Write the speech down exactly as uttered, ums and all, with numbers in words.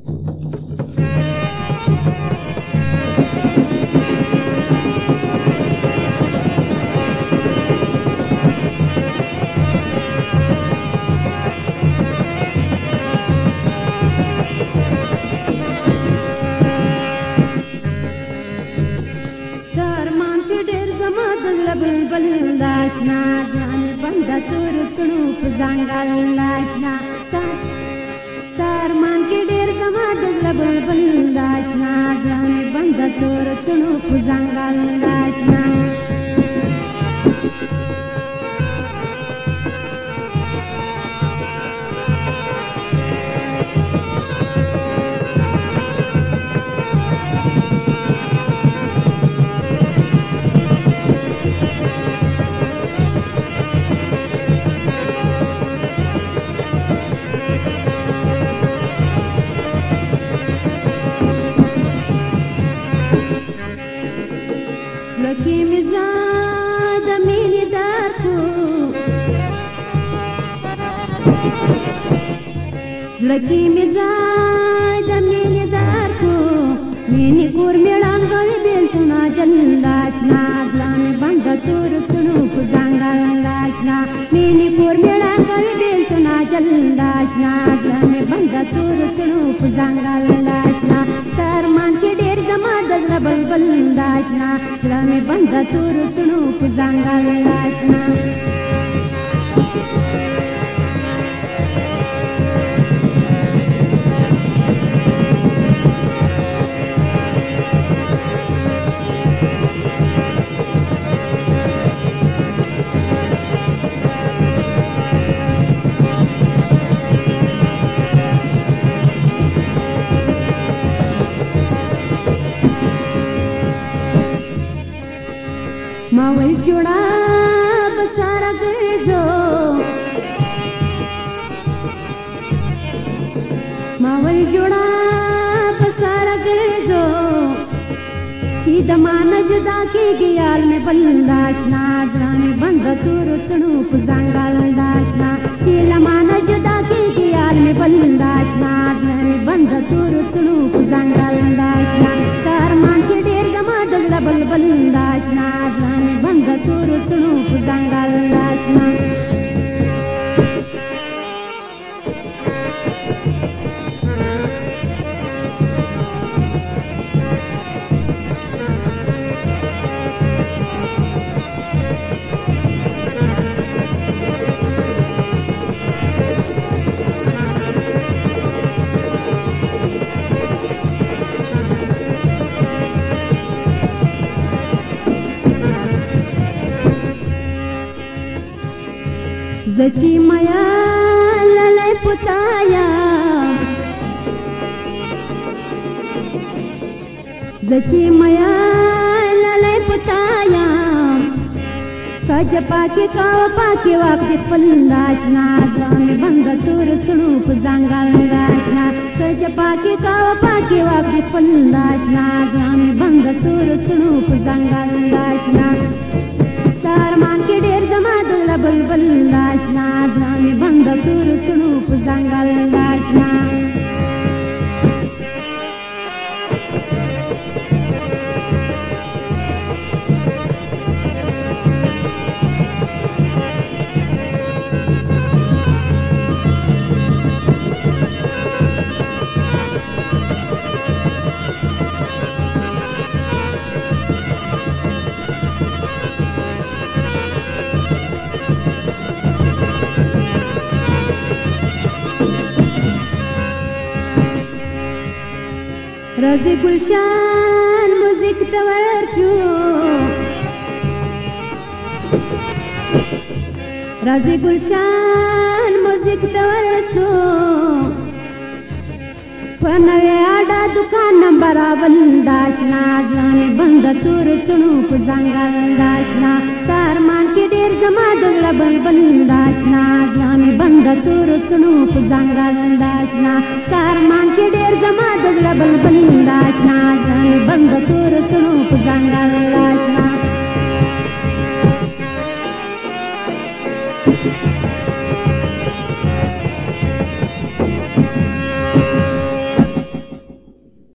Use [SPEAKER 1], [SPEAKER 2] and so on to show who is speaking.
[SPEAKER 1] بل داشنا ځان بنده تور کړو په ځنګل لاشنا سارمان کې ډېر زما د زړه بلبل داشنا ځان بنده تور کړو په ځنګل لاشنا لکی مزاد مینی دار کو لکی مزاد مینی دار کو مینی کور میړان غوي بیل سنا جلاشنا ځان بند تور کړو په ځنګل لاشنا مینی کور میړان غوي بیل سنا جلاشنا ځان بند تور کړو په ځنګل لاشنا سرمان کې ډېر زما د زړه بلبل داشنا زړه مې بند تور کړو په ځنګل لاشنا ما وی جوړا بسارا ګرځو ما وی جوړا بسارا ګرځو سیده مان جدا کېږي یار مې بنداشنا ځان بند تور کړو په ځنګل داشنا سیده مان جدا کېږي یار مې بنداشنا ځان بند تور کړو په ځنګل داشنا سارمان کې ډېر زما د زړه بلبل داشنا ځان بند تور کړو په ځنګل داشنا زچی میا للای پتایا زچی میا للای پتایا سج پاکی کاو پاکی واپس پلاشنا ځان بند تور کړو په ځنګل لاشنا سج پاکی کاو پاکی واپس پلاشنا ځان بند تور کړو په ځنګل لاشنا سارمان کې ډېر زما د زړه بلبل داشنا ځان بند تور کړو په ځنګل داشنا رازی گلشان موزیک ته ورشو رازی گلشان موزیک ته ورشو په نوې اډه دکان نمبر بنداشنا ځان بند تور کړو په ځنګل داشنا سارمان کې ډېر زما د زړه بلبل داشنا ځان بند تور کړو په ځنګل داشنا سارمان کې ډېر زما د زړه بلبل داشنا ځان بند تور کړو په ځنګل داشنا